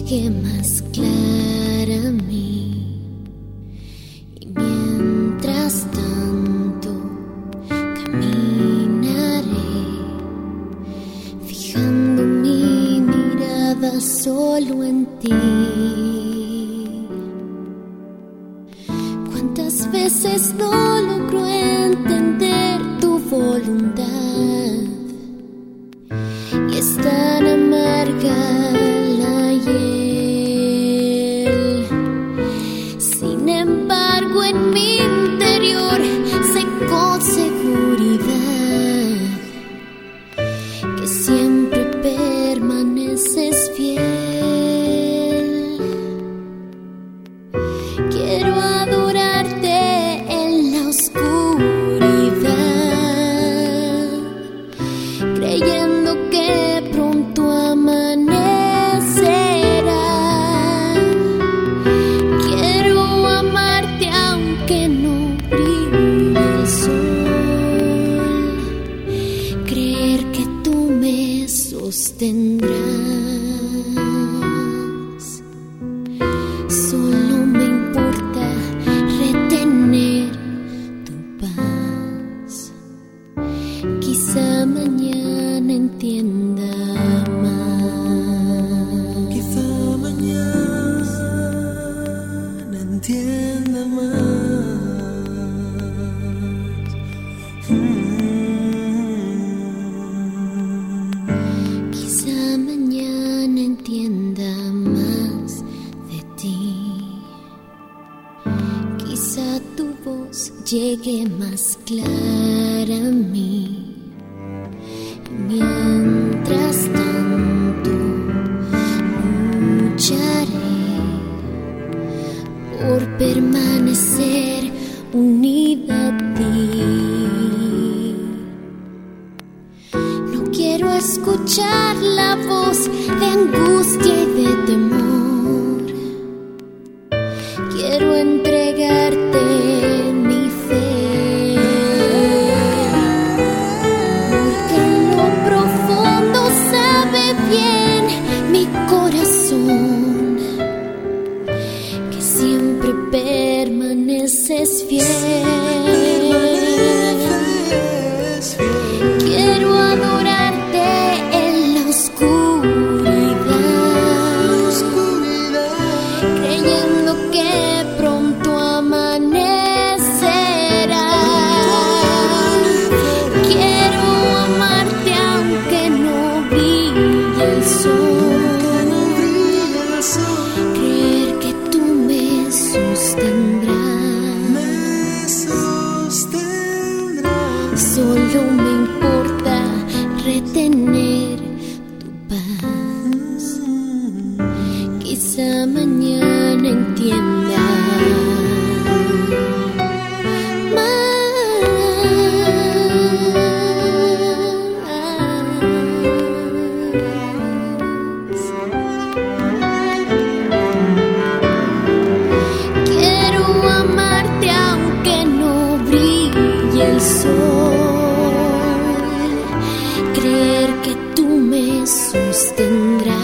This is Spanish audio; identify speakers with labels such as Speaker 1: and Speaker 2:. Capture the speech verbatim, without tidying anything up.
Speaker 1: llegue más clara a mí. Y mientras tanto caminaré, fijando mi mirada solo en ti. Cuántas veces no logro entender tu voluntad, y es tan amarga la hiel. Sin embargo, en mi interior sé con seguridad que siempre permaneces fiel. Quiero adorarte en la oscuridad, creyendo que pronto amanecerá. Quiero amarte aunque no brille el sol, creer que tú me sostendrás. Solo me importa retener tu paz. Quizá mañana entienda más.
Speaker 2: Quizá mañana entienda más. Mm.
Speaker 1: Quizá mañana entienda más de ti. Quizá tu voz llegue más clara a mí. Mientras tanto lucharé por permanecer unida a ti. No quiero escuchar la voz de angustia y de temor. Quiero entregarte mi fe, porque en lo profundo sabe bien mi corazón que siempre permaneces fiel. Quiero adorarte en la oscuridad, creyendo que pronto amanecerá. Quiero amarte aunque no brille el sol, creer que tú me sostendrás. Solo me importa retener tu paz. Quizá mañana entienda más. Quiero amarte aunque no brille el sol, creer que tú me sostendrás.